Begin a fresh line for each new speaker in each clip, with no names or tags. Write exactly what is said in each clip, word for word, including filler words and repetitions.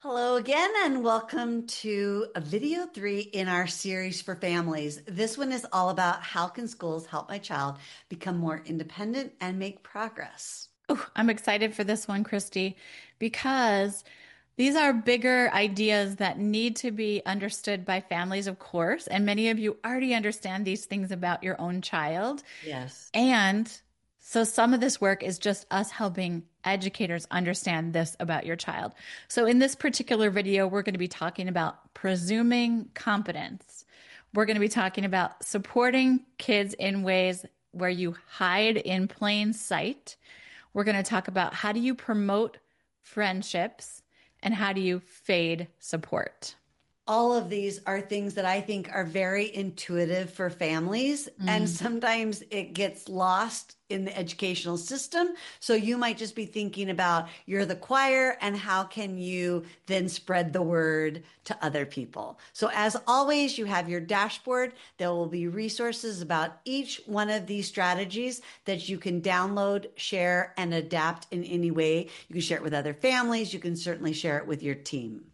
Hello again, and welcome to a video three in our series for families. This one is all about how can schools help my child become more independent and make progress.
Oh, I'm excited for this one, Christy, because these are bigger ideas that need to be understood by families, of course. And many of you already understand these things about your own child.
Yes.
And so some of this work is just us helping educators understand this about your child. So in this particular video, we're going to be talking about presuming competence. We're going to be talking about supporting kids in ways where you hide in plain sight. We're going to talk about how do you promote friendships and how do you fade support.
All of these are things that I think are very intuitive for families, and
Mm.
sometimes it gets lost in the educational system. So you might just be thinking about you're the choir and how can you then spread the word to other people. So as always, you have your dashboard. There will be resources about each one of these strategies that you can download, share, and adapt in any way. You can share it with other families. You can certainly share it with your team.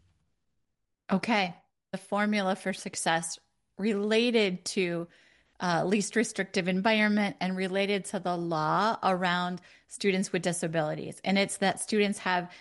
Okay. The formula for success related to uh, least restrictive environment and related to the law around students with disabilities. And it's that students have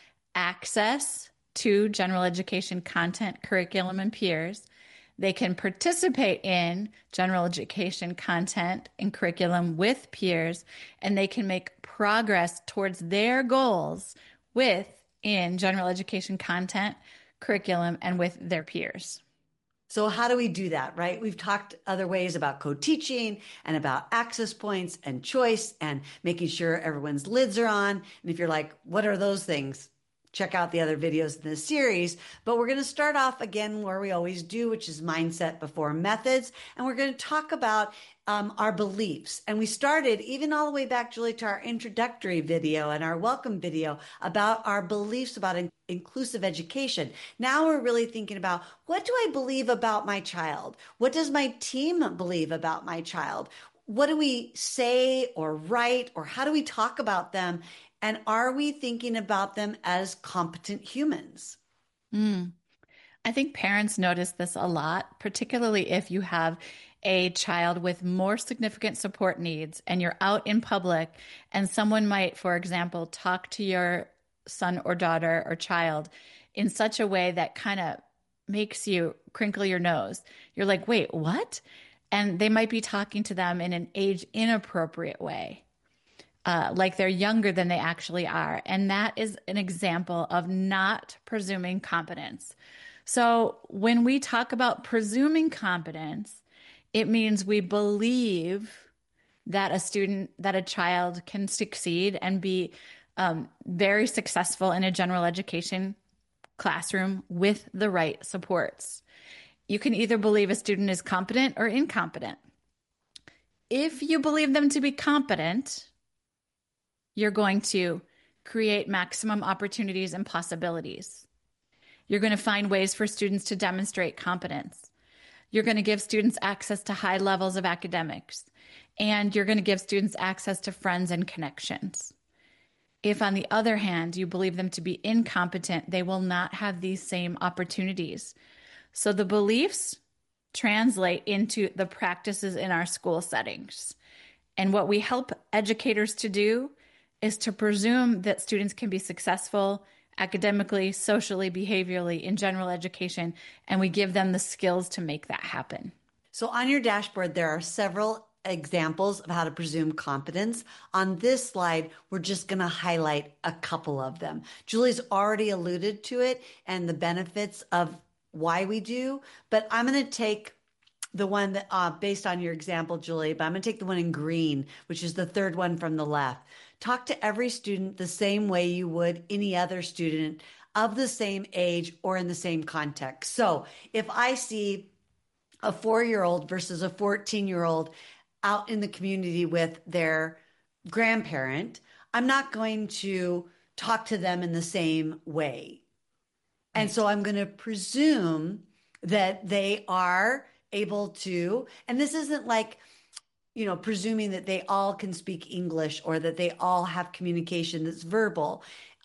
access to general education content, curriculum, and peers. They can participate in general education content and curriculum with peers, and they can make progress towards their goals with in general education content, curriculum, and with their peers.
So how do we do that, right? We've talked other ways about co-teaching and about access points and choice and making sure everyone's lids are on. And if you're like, what are those things? Check out the other videos in this series. But we're going to start off again where we always do, which is mindset before methods. And we're going to talk about um, our beliefs. And we started even all the way back, Julie, to our introductory video and our welcome video about our beliefs about in- inclusive education. Now we're really thinking about what do I believe about my child? What does my team believe about my child? What do we say or write, or how do we talk about them? And are we thinking about them as competent humans?
Mm. I think parents notice this a lot, particularly if you have a child with more significant support needs and you're out in public and someone might, for example, talk to your son or daughter or child in such a way that kind of makes you crinkle your nose. You're like, wait, what? And they might be talking to them in an age inappropriate way. Uh, like they're younger than they actually are. And that is an example of not presuming competence. So when we talk about presuming competence, it means we believe that a student, that a child can succeed and be um, very successful in a general education classroom with the right supports. You can either believe a student is competent or incompetent. If you believe them to be competent, you're going to create maximum opportunities and possibilities. You're going to find ways for students to demonstrate competence. You're going to give students access to high levels of academics, and you're going to give students access to friends and connections. If, on the other hand, you believe them to be incompetent, they will not have these same opportunities. So the beliefs translate into the practices in our school settings. And what we help educators to do is to presume that students can be successful academically, socially, behaviorally in general education, and we give them the skills to make that happen.
So on your dashboard, there are several examples of how to presume competence. On this slide, we're just going to highlight a couple of them. Julie's already alluded to it and the benefits of why we do, but I'm going to take the one that, uh, based on your example, Julie, but I'm going to take the one in green, which is the third one from the left. Talk to every student the same way you would any other student of the same age or in the same context. So if I see a four year old versus a fourteen year old out in the community with their grandparent, I'm not going to talk to them in the same way. And
Right.
so I'm going to presume that they are able to, and this isn't like, you know, presuming that they all can speak English or that they all have communication that's verbal.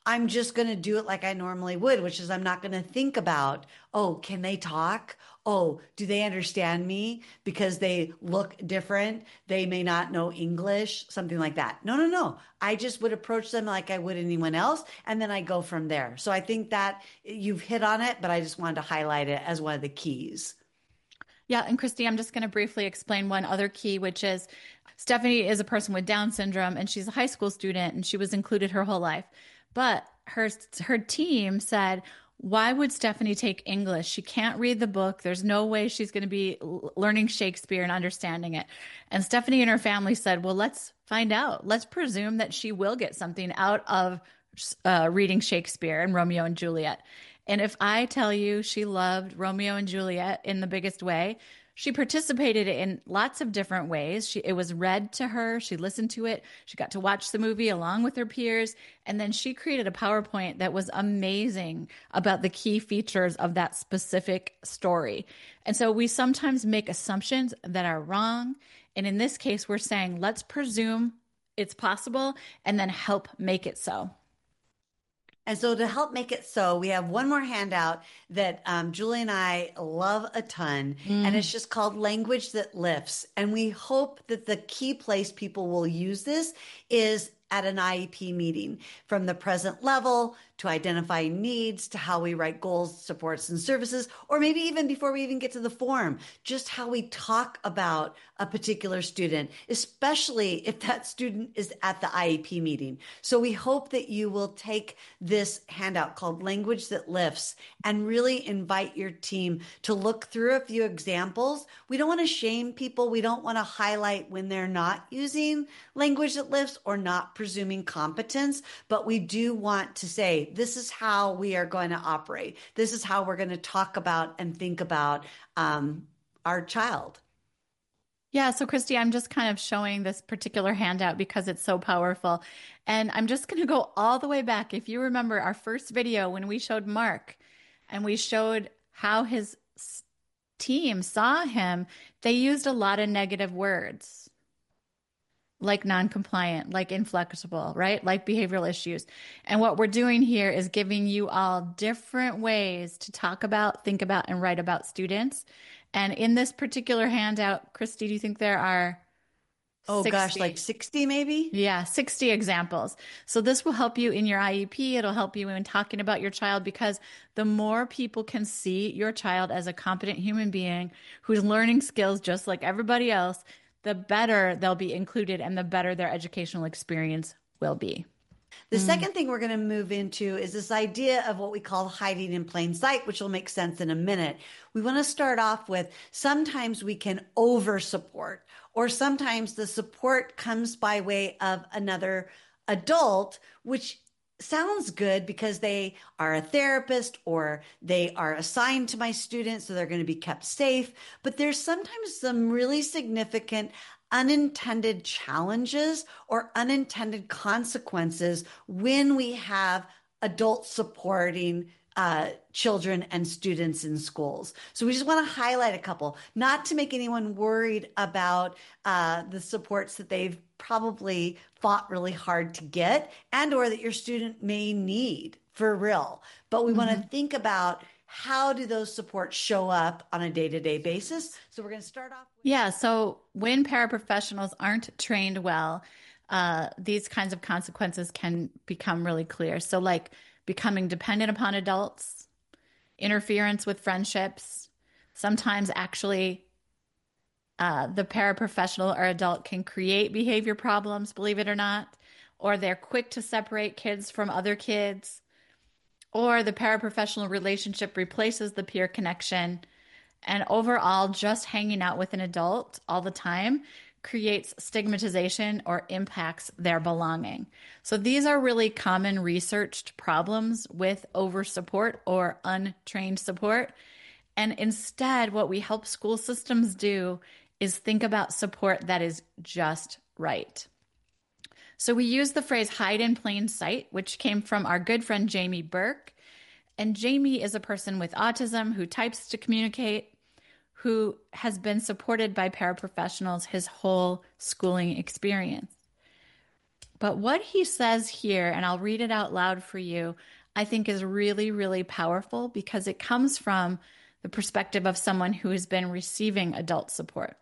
I'm just going to do it like I normally would, which is I'm not going to think about, oh, can they talk? Oh, do they understand me because they look different? They may not know English, something like that. No, no, no. I just would approach them like I would anyone else, and then I go from there. So I think that you've hit on it, but I just wanted to highlight it as one of the keys.
Yeah, and Christy, I'm just going to briefly explain one other key, which is Stephanie is a person with Down syndrome and she's a high school student and she was included her whole life. But her her team said, "Why would Stephanie take English? She can't read the book. There's no way she's going to be learning Shakespeare and understanding it." And Stephanie and her family said, "Well, let's find out. Let's presume that she will get something out of uh, reading Shakespeare and Romeo and Juliet." And if I tell you she loved Romeo and Juliet in the biggest way, she participated in lots of different ways. She, it was read to her. She listened to it. She got to watch the movie along with her peers. And then she created a PowerPoint that was amazing about the key features of that specific story. And so we sometimes make assumptions that are wrong. And in this case, we're saying, let's presume it's possible and then help make it so.
And so to help make it so, we have one more handout that um, Julie and I love a ton, mm. and it's just called Language That Lifts. And we hope that the key place people will use this is at an I E P meeting, from the present level to identifying needs to how we write goals, supports, and services, or maybe even before we even get to the form, just how we talk about a particular student, especially if that student is at the I E P meeting. So we hope that you will take this handout called Language That Lifts and really invite your team to look through a few examples. We don't want to shame people. We don't want to highlight when they're not using language that lifts or not presuming competence, but we do want to say, this is how we are going to operate. This is how we're going to talk about and think about um, our child.
Yeah. So Christy, I'm just kind of showing this particular handout because it's so powerful. And I'm just going to go all the way back. If you remember our first video when we showed Mark and we showed how his team saw him, they used a lot of negative words. Like non-compliant, like inflexible, right? Like behavioral issues. And what we're doing here is giving you all different ways to talk about, think about, and write about students. And in this particular handout, Christy, do you think there are
Oh sixty? Gosh, like sixty maybe?
Yeah, sixty examples. So this will help you in your I E P. It'll help you in talking about your child, because the more people can see your child as a competent human being who's learning skills just like everybody else, the better they'll be included and the better their educational experience will be.
The mm. second thing we're going to move into is this idea of what we call hiding in plain sight, which will make sense in a minute. We want to start off with, sometimes we can over support, or sometimes the support comes by way of another adult, which sounds good because they are a therapist or they are assigned to my students, so they're going to be kept safe. But there's sometimes some really significant unintended challenges or unintended consequences when we have adults supporting uh, children and students in schools. So we just want to highlight a couple, not to make anyone worried about uh, the supports that they've probably fought really hard to get and or that your student may need for real. But we mm-hmm. want to think about, how do those supports show up on a day-to-day basis? So we're going to start off. With-
yeah. So when paraprofessionals aren't trained well, uh, these kinds of consequences can become really clear. So like becoming dependent upon adults, interference with friendships, sometimes actually uh, the paraprofessional or adult can create behavior problems, believe it or not, or they're quick to separate kids from other kids, or the paraprofessional relationship replaces the peer connection. And overall, just hanging out with an adult all the time creates stigmatization or impacts their belonging. So these are really common researched problems with over support or untrained support. And instead, what we help school systems do is think about support that is just right. So we use the phrase hide in plain sight, which came from our good friend Jamie Burke. And Jamie is a person with autism who types to communicate, who has been supported by paraprofessionals his whole schooling experience. But what he says here, and I'll read it out loud for you, I think is really, really powerful because it comes from the perspective of someone who has been receiving adult support.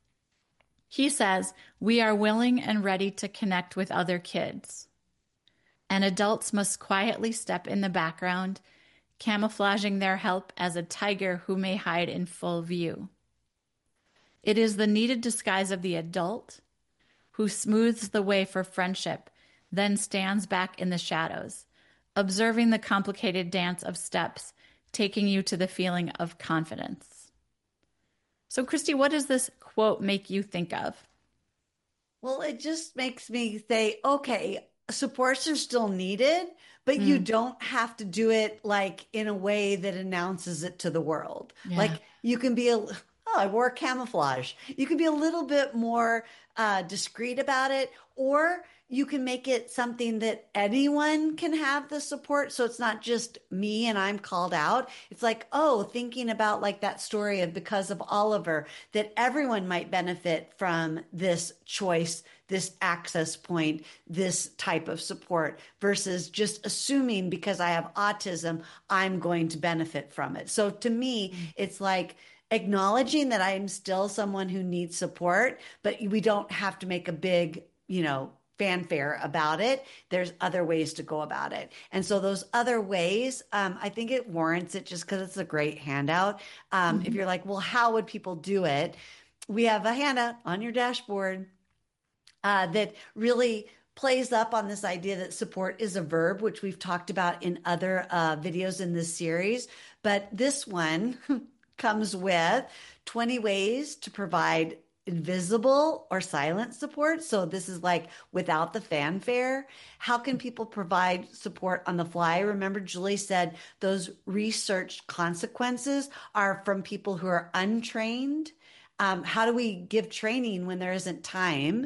He says, "We are willing and ready to connect with other kids, and adults must quietly step in the background, camouflaging their help as a tiger who may hide in full view. It is the needed disguise of the adult who smooths the way for friendship, then stands back in the shadows, observing the complicated dance of steps, taking you to the feeling of confidence." So, Christy, what does this quote make you think of?
Well, it just makes me say, okay, supports are still needed, but you
Mm,
don't have to do it like in a way that announces it to the world.
yeah.
Like you can be a, oh, I wore camouflage. You can be a little bit more uh, discreet about it, or you can make it something that anyone can have the support. So it's not just me and I'm called out. It's like, oh, thinking about like that story of Because of Oliver, that everyone might benefit from this choice, this access point, this type of support versus just assuming because I have autism, I'm going to benefit from it. So to me, it's like, acknowledging that I'm still someone who needs support, but we don't have to make a big, you know, fanfare about it. There's other ways to go about it. And so those other ways, um, I think it warrants it just because it's a great handout. Um, if
Mhm.
you're like, well, how would people do it? We have a handout on your dashboard uh, that really plays up on this idea that support is a verb, which we've talked about in other uh, videos in this series. But this one comes with twenty ways to provide invisible or silent support. So this is like without the fanfare. How can people provide support on the fly? Remember, Julie said those researched consequences are from people who are untrained. Um, how do we give training when there isn't time?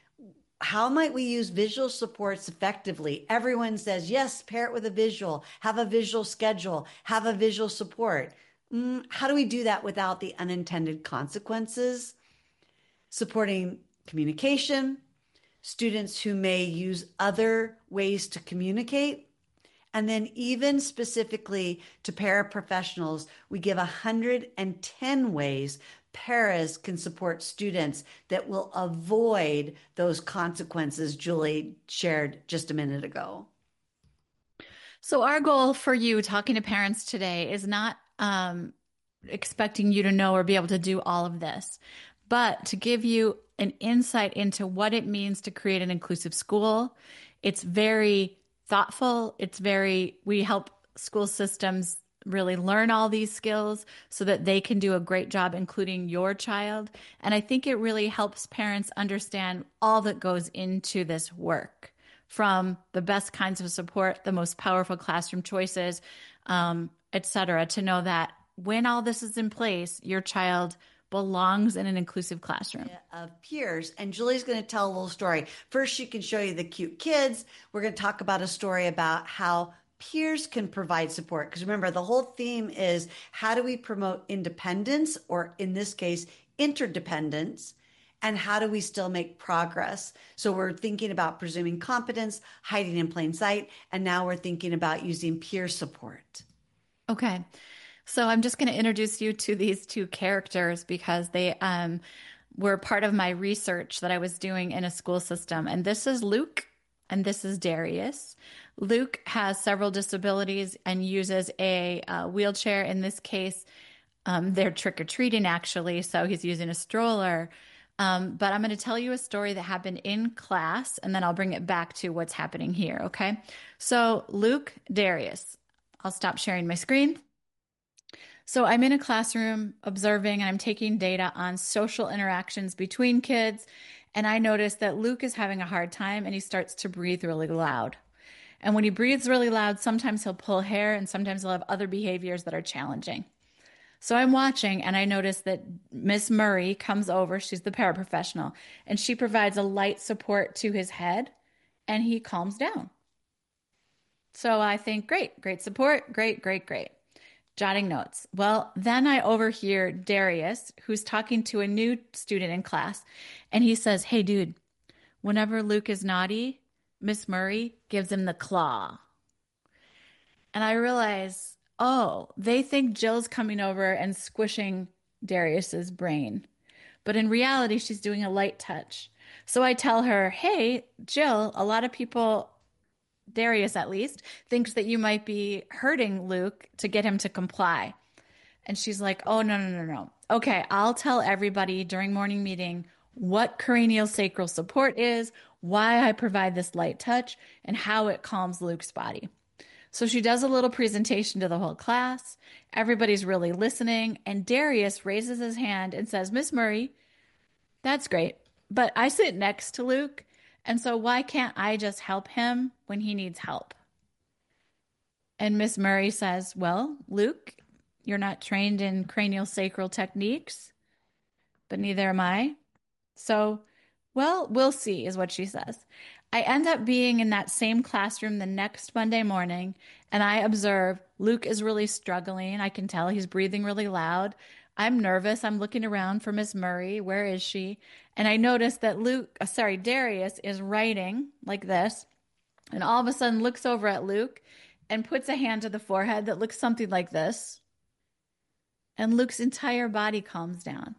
How might we use visual supports effectively? Everyone says, yes, pair it with a visual, have a visual schedule, have a visual support. Mm, how do we do that without the unintended consequences? Supporting communication, students who may use other ways to communicate. And then, even specifically to paraprofessionals, we give one hundred ten ways paras can support students that will avoid those consequences Julie shared just a minute ago.
So, our goal for you talking to parents today is not um, expecting you to know or be able to do all of this, but to give you an insight into what it means to create an inclusive school. It's very thoughtful. It's very, we help school systems really learn all these skills so that they can do a great job, including your child. And I think it really helps parents understand all that goes into this work, from the best kinds of support, the most powerful classroom choices, um, et cetera, to know that when all this is in place, your child belongs in an inclusive classroom.
Of peers. And Julie's going to tell a little story. First, she can show you the cute kids. We're going to talk about a story about how peers can provide support. Because remember, the whole theme is how do we promote independence, or in this case, interdependence? And how do we still make progress? So we're thinking about presuming competence, hiding in plain sight, and now we're thinking about using peer support.
Okay. So I'm just going to introduce you to these two characters because they um, were part of my research that I was doing in a school system. And this is Luke and this is Darius. Luke has several disabilities and uses a uh, wheelchair. In this case, um, they're trick-or-treating actually, so he's using a stroller. Um, but I'm going to tell you a story that happened in class, and then I'll bring it back to what's happening here, okay? So Luke, Darius. I'll stop sharing my screen. So I'm in a classroom observing and I'm taking data on social interactions between kids. And I notice that Luke is having a hard time and he starts to breathe really loud. And when he breathes really loud, sometimes he'll pull hair and sometimes he'll have other behaviors that are challenging. So I'm watching and I notice that Miss Murray comes over. She's the paraprofessional and she provides a light support to his head and he calms down. So I think, great, great support. Great, great, great. Jotting notes. Well, then I overhear Darius, who's talking to a new student in class, and he says, "Hey, dude, whenever Luke is naughty, Miss Murray gives him the claw. And I realize, oh, they think Jill's coming over and squishing Darius's brain. But in reality, she's doing a light touch. So I tell her, hey, Jill, a lot of people, Darius at least, thinks that you might be hurting Luke to get him to comply. And she's like, oh, no, no, no, no. Okay, I'll tell everybody during morning meeting what cranial sacral support is, why I provide this light touch, and how it calms Luke's body. So she does a little presentation to the whole class. Everybody's really listening. And Darius raises his hand and says, Miss Murray, that's great, but I sit next to Luke. And so why can't I just help him when he needs help? And Miss Murray says, well, Luke, you're not trained in cranial sacral techniques, but neither am I. So, well, we'll see, is what she says. I end up being in that same classroom the next Monday morning, and I observe Luke is really struggling. I can tell he's breathing really loud. I'm nervous. I'm looking around for Miss Murray. Where is she? And I notice that Luke, uh, sorry, Darius is writing like this, and all of a sudden looks over at Luke and puts a hand to the forehead that looks something like this. And Luke's entire body calms down.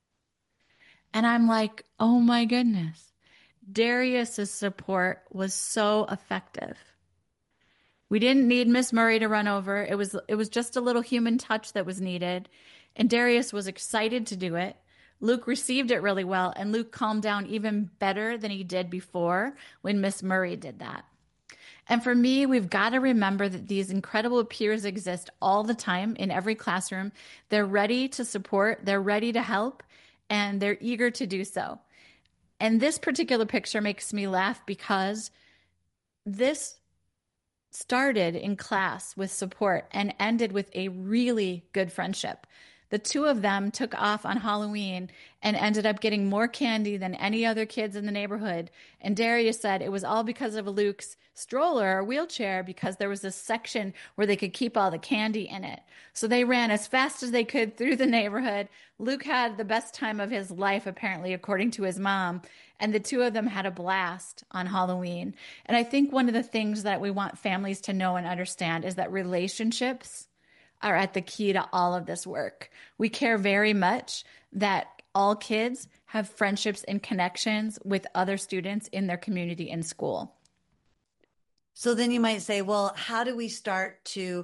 And I'm like, oh my goodness. Darius's support was so effective. We didn't need Miss Murray to run over. It was it was just a little human touch that was needed. And Darius was excited to do it. Luke received it really well, and Luke calmed down even better than he did before when Miss Murray did that. And for me, we've got to remember that these incredible peers exist all the time in every classroom. They're ready to support, they're ready to help, and they're eager to do so. And this particular picture makes me laugh because this started in class with support and ended with a really good friendship. The two of them took off on Halloween and ended up getting more candy than any other kids in the neighborhood. And Darius said it was all because of Luke's stroller or wheelchair, because there was this section where they could keep all the candy in it. So they ran as fast as they could through the neighborhood. Luke had the best time of his life, apparently, according to his mom. And the two of them had a blast on Halloween. And I think one of the things that we want families to know and understand is that relationships are at the key to all of this work. We care very much that all kids have friendships and connections with other students in their community and school.
So then you might say, well, how do we start to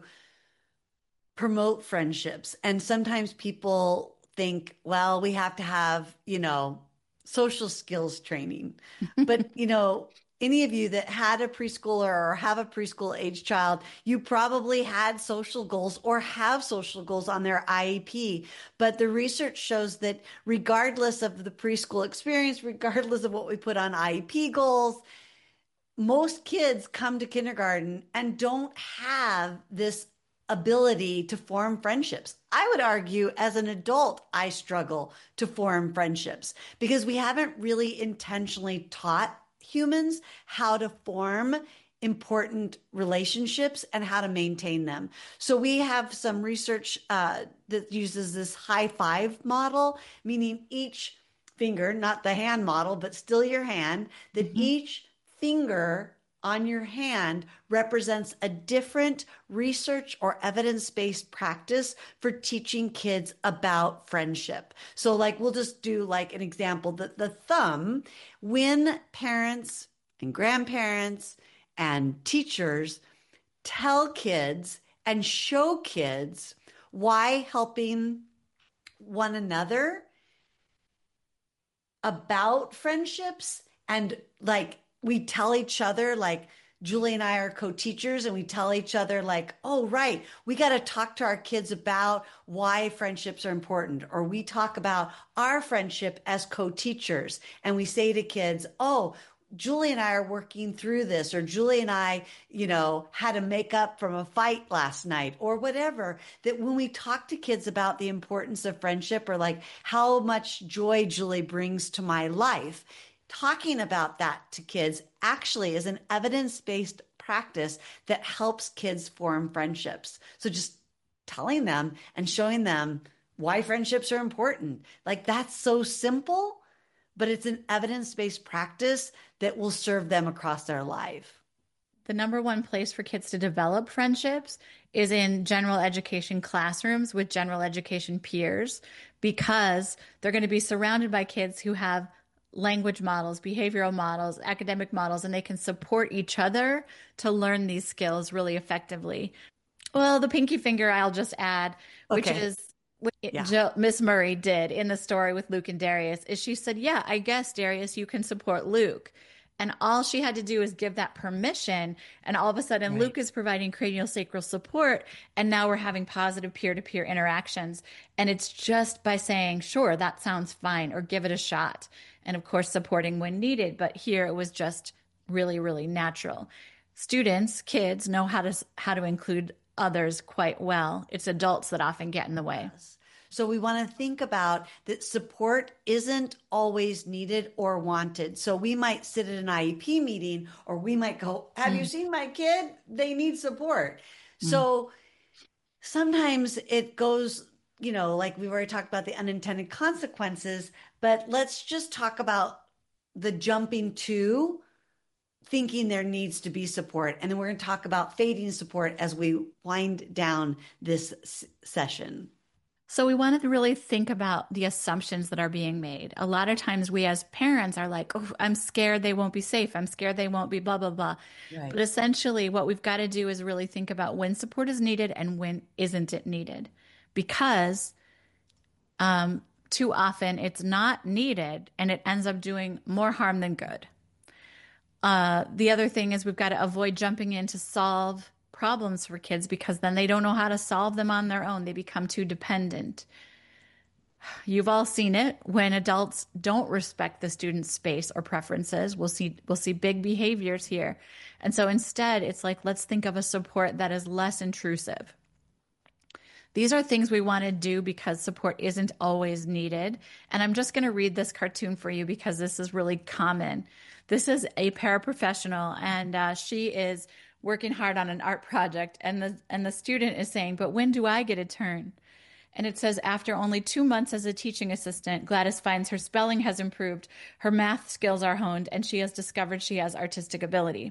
promote friendships? And sometimes people think, well, we have to have, you know, social skills training. But, you know, any of you that had a preschooler or have a preschool age child, you probably had social goals or have social goals on their I E P. But the research shows that regardless of the preschool experience, regardless of what we put on I E P goals, most kids come to kindergarten and don't have this ability to form friendships. I would argue as an adult, I struggle to form friendships because we haven't really intentionally taught humans how to form important relationships and how to maintain them. So we have some research uh, that uses this high five model, meaning each finger, not the hand model, but still your hand, that mm-hmm. each finger on your hand represents a different research or evidence-based practice for teaching kids about friendship. So like, we'll just do like an example, that the thumb, when parents and grandparents and teachers tell kids and show kids why helping one another about friendships, and like, we tell each other, like Julie and I are co-teachers, and we tell each other like, oh, right, we got to talk to our kids about why friendships are important. Or we talk about our friendship as co-teachers, and we say to kids, oh, Julie and I are working through this, or Julie and I, you know, had to make up from a fight last night, or whatever. That when we talk to kids about the importance of friendship, or like how much joy Julie brings to my life, talking about that to kids actually is an evidence-based practice that helps kids form friendships. So just telling them and showing them why friendships are important, like that's so simple, but it's an evidence-based practice that will serve them across their life.
The number one place for kids to develop friendships is in general education classrooms with general education peers, because they're going to be surrounded by kids who have language models, behavioral models, academic models, and they can support each other to learn these skills really effectively. Well, the pinky finger, I'll just add, which
Okay.
is what
Yeah.
Jill, Miss Murray did in the story with Luke and Darius, is she said, yeah, I guess, Darius, you can support Luke. And all she had to do is give that permission. And all of a sudden,
Right.
Luke is providing craniosacral support. And now we're having positive peer to peer interactions. And it's just by saying, sure, that sounds fine, or give it a shot. And of course, supporting when needed. But here it was just really, really natural. Students, kids know how to how to include others quite well. It's adults that often get in the way.
So we want to think about that support isn't always needed or wanted. So we might sit at an I E P meeting, or we might go, have you
Mm,
seen my kid? They need support.
mm.
So sometimes it goes, you know, like we've already talked about the unintended consequences, but let's just talk about the jumping to thinking there needs to be support. And then we're going to talk about fading support as we wind down this s- session.
So we wanted to really think about the assumptions that are being made. A lot of times we as parents are like, oh, I'm scared they won't be safe. I'm scared they won't be blah, blah, blah.
Right.
But essentially what we've got to do is really think about when support is needed and when isn't it needed. Because um, too often it's not needed and it ends up doing more harm than good. Uh, the other thing is we've got to avoid jumping in to solve problems for kids, because then they don't know how to solve them on their own. They become too dependent. You've all seen it when adults don't respect the student's space or preferences. We'll see we'll see big behaviors here. And so instead, it's like, let's think of a support that is less intrusive. These are things we want to do because support isn't always needed. And I'm just going to read this cartoon for you because this is really common. This is a paraprofessional, and uh, she is working hard on an art project. And the, and the student is saying, but when do I get a turn? And it says, after only two months as a teaching assistant, Gladys finds her spelling has improved, her math skills are honed, and she has discovered she has artistic ability.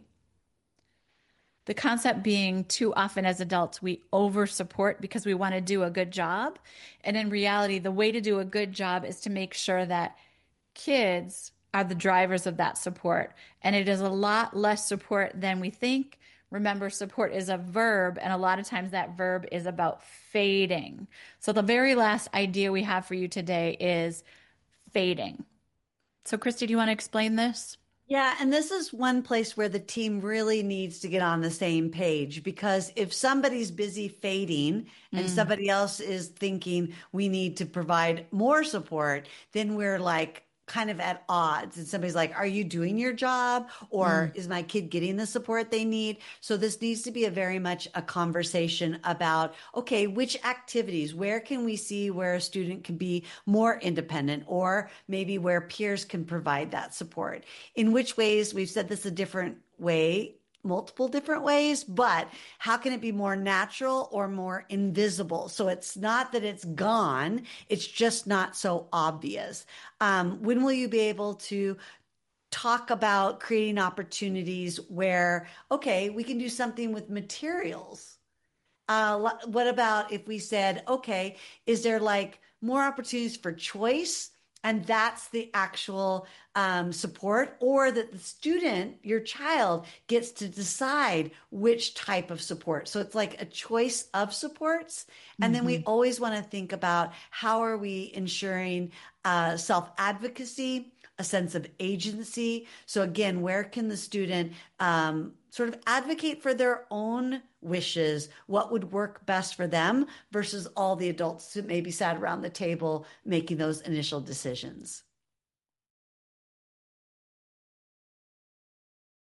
The concept being, too often as adults, we over support because we want to do a good job. And in reality, the way to do a good job is to make sure that kids are the drivers of that support. And it is a lot less support than we think. Remember, support is a verb, and a lot of times that verb is about fading. So the very last idea we have for you today is fading. So, Christy, do you want to explain this?
Yeah, and this is one place where the team really needs to get on the same page, because if somebody's busy fading and
Mm,
somebody else is thinking we need to provide more support, then we're like kind of at odds. And somebody's like, are you doing your job? Or
mm,
is my kid getting the support they need? So this needs to be a very much a conversation about, okay, which activities, where can we see where a student can be more independent, or maybe where peers can provide that support? In which ways, we've said this a different way, multiple different ways, but how can it be more natural or more invisible? So it's not that it's gone, it's just not so obvious. Um, when will you be able to talk about creating opportunities where, okay, we can do something with materials? Uh, what about if we said, okay, is there like more opportunities for choice? And that's the actual um, support, or that the student, your child, gets to decide which type of support. So it's like a choice of supports. And then we
mhm.
always want to think about how are we ensuring uh, self advocacy, a sense of agency. So again, where can the student um, sort of advocate for their own wishes, what would work best for them versus all the adults who maybe sat around the table making those initial decisions?